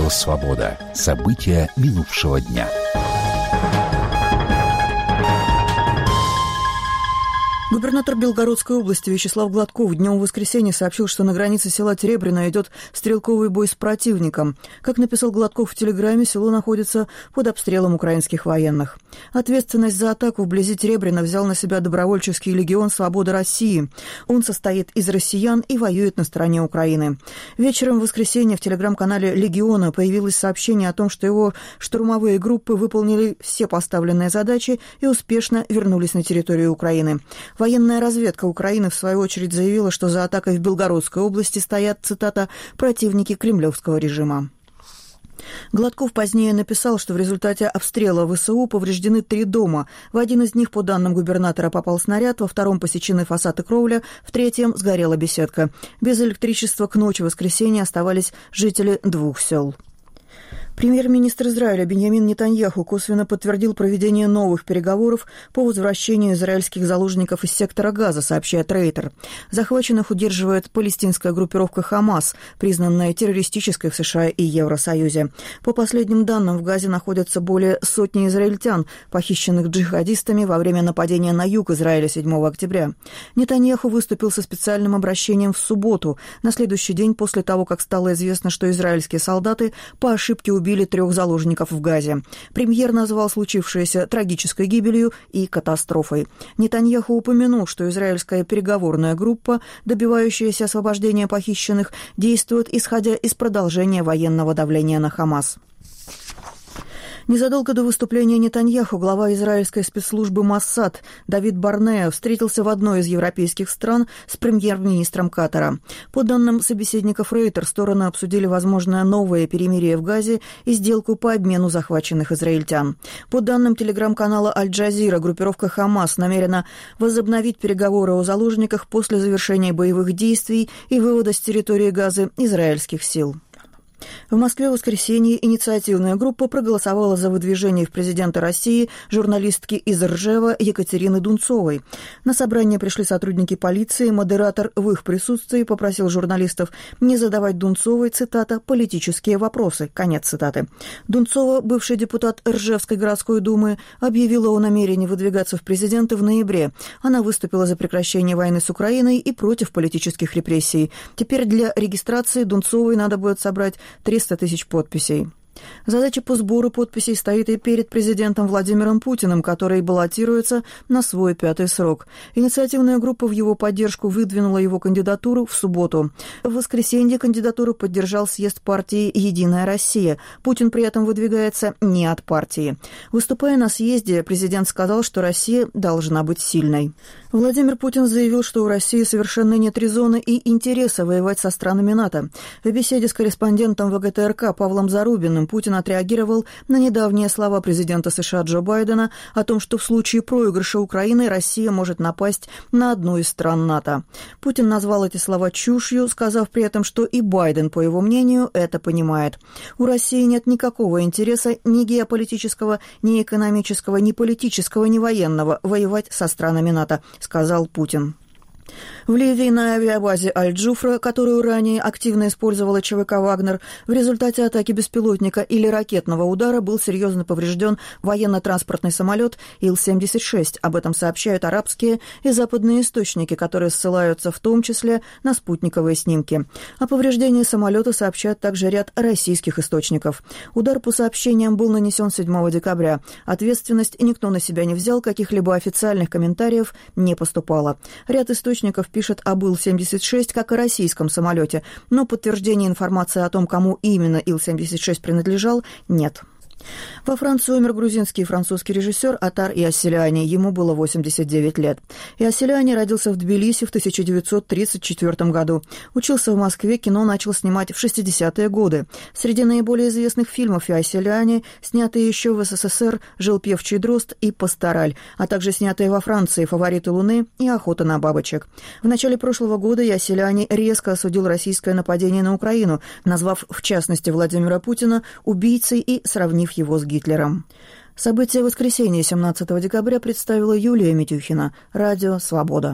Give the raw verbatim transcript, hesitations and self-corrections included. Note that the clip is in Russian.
Радио «Свобода». События минувшего дня. Губернатор Белгородской области Вячеслав Гладков днем в воскресенье сообщил, что на границе села Теребрино идет стрелковый бой с противником. Как написал Гладков в телеграмме, село находится под обстрелом украинских военных. Ответственность за атаку вблизи Теребрина взял на себя добровольческий легион «Свобода России». Он состоит из россиян и воюет на стороне Украины. Вечером в воскресенье в телеграм-канале «Легиона» появилось сообщение о том, что его штурмовые группы выполнили все поставленные задачи и успешно вернулись на территорию Украины. Военная разведка Украины, в свою очередь, заявила, что за атакой в Белгородской области стоят, цитата, «противники кремлевского режима». Гладков позднее написал, что в результате обстрела ВСУ повреждены три дома. В один из них, по данным губернатора, попал снаряд, во втором посечены фасад и кровля, в третьем сгорела беседка. Без электричества к ночи воскресенья оставались жители двух сел. Премьер-министр Израиля Биньямин Нетаньяху косвенно подтвердил проведение новых переговоров по возвращению израильских заложников из сектора Газа, сообщает Рейтер. Захваченных удерживает палестинская группировка «Хамас», признанная террористической в США и Евросоюзе. По последним данным, в Газе находятся более сотни израильтян, похищенных джихадистами во время нападения на юг Израиля седьмого октября. Нетаньяху выступил со специальным обращением в субботу, на следующий день после того, как стало известно, что израильские солдаты по ошибке убили убили трех заложников в Газе. Премьер назвал случившееся трагической гибелью и катастрофой. Нетаньяху упомянул, что израильская переговорная группа, добивающаяся освобождения похищенных, действует, исходя из продолжения военного давления на Хамас. Незадолго до выступления Нетаньяху глава израильской спецслужбы Моссад Давид Барнеа встретился в одной из европейских стран с премьер-министром Катара. По данным собеседников Рейтер, стороны обсудили возможное новое перемирие в Газе и сделку по обмену захваченных израильтян. По данным телеграм-канала «Аль-Джазира», группировка «Хамас» намерена возобновить переговоры о заложниках после завершения боевых действий и вывода с территории Газы израильских сил. В Москве в воскресенье инициативная группа проголосовала за выдвижение в президенты России журналистки из Ржева Екатерины Дунцовой. На собрание пришли сотрудники полиции. Модератор в их присутствии попросил журналистов не задавать Дунцовой, цитата, «политические вопросы». Конец цитаты. Дунцова, бывший депутат Ржевской городской думы, объявила о намерении выдвигаться в президенты в ноябре. Она выступила за прекращение войны с Украиной и против политических репрессий. Теперь для регистрации Дунцовой надо будет собрать триста тысяч подписей. Задача по сбору подписей стоит и перед президентом Владимиром Путиным, который баллотируется на свой пятый срок. Инициативная группа в его поддержку выдвинула его кандидатуру в субботу. В воскресенье кандидатуру поддержал съезд партии «Единая Россия». Путин при этом выдвигается не от партии. Выступая на съезде, президент сказал, что Россия должна быть сильной. Владимир Путин заявил, что у России совершенно нет резона и интереса воевать со странами НАТО. В беседе с корреспондентом ВГТРК Павлом Зарубиным Путин отреагировал на недавние слова президента США Джо Байдена о том, что в случае проигрыша Украины Россия может напасть на одну из стран НАТО. Путин назвал эти слова чушью, сказав при этом, что и Байден, по его мнению, это понимает. У России нет никакого интереса ни геополитического, ни экономического, ни политического, ни военного воевать со странами НАТО, сказал Путин. В Ливии на авиабазе Аль-Джуфра, которую ранее активно использовала ЧВК «Вагнер», в результате атаки беспилотника или ракетного удара был серьезно поврежден военно-транспортный самолет Ил семьдесят шесть. Об этом сообщают арабские и западные источники, которые ссылаются в том числе на спутниковые снимки. О повреждении самолета сообщают также ряд российских источников. Удар, по сообщениям, был нанесен седьмого декабря. Ответственность никто на себя не взял, каких-либо официальных комментариев не поступало. Ряд источников пишет об Ил семьдесят шесть как о российском самолете, но подтверждения информации о том, кому именно Ил семьдесят шесть принадлежал, нет. Во Франции умер грузинский и французский режиссер Атар Иоссилиани. Ему было восемьдесят девять лет. Иоссилиани родился в Тбилиси в тысяча девятьсот тридцать четвёртом году. Учился в Москве, кино начал снимать в шестидесятые годы. Среди наиболее известных фильмов Иоссилиани снятые еще в СССР «Жил певчий дрозд» и «Пастораль», а также снятые во Франции «Фавориты Луны» и «Охота на бабочек». В начале прошлого года Иоссилиани резко осудил российское нападение на Украину, назвав в частности Владимира Путина убийцей и сравнив его с Гитлером. События воскресенья семнадцатого декабря представила Юлия Митюхина. Радио «Свобода».